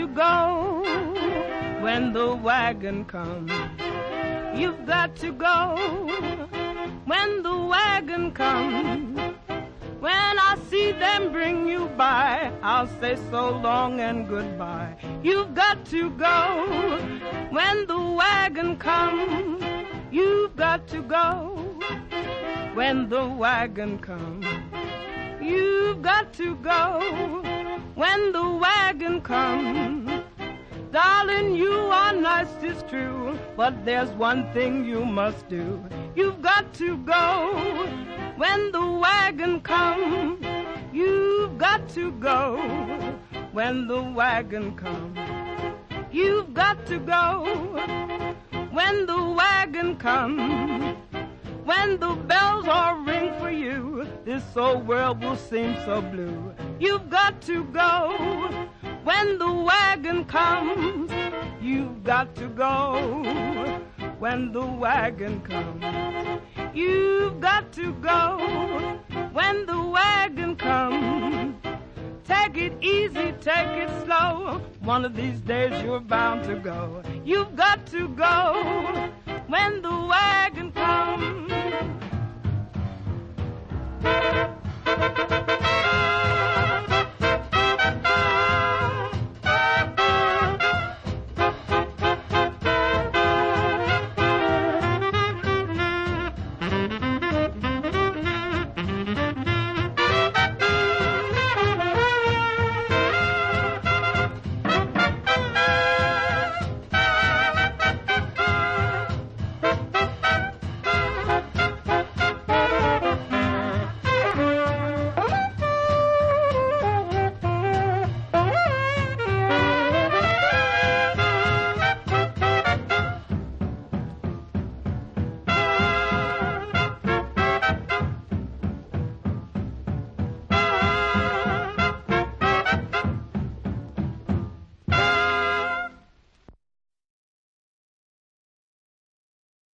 go when the wagon comes. You've got to go when the wagon comes. When I see them bring you by, I'll say so long and goodbye. You've got to go when the wagon comes. You've got to go when the wagon comes. You've got to go when the wagon comes. Darling, you are nice, it's true, but there's one thing you must do. You've got to go when the wagon comes. You've got to go when the wagon comes. You've got to go when the wagon comes. When the bells all ring for you, this old world will seem so blue. You've got to go when the wagon comes. You've got to go when the wagon comes. You've got to go when the wagon comes. Take it easy, take it slow. One of these days you're bound to go. You've got to go when the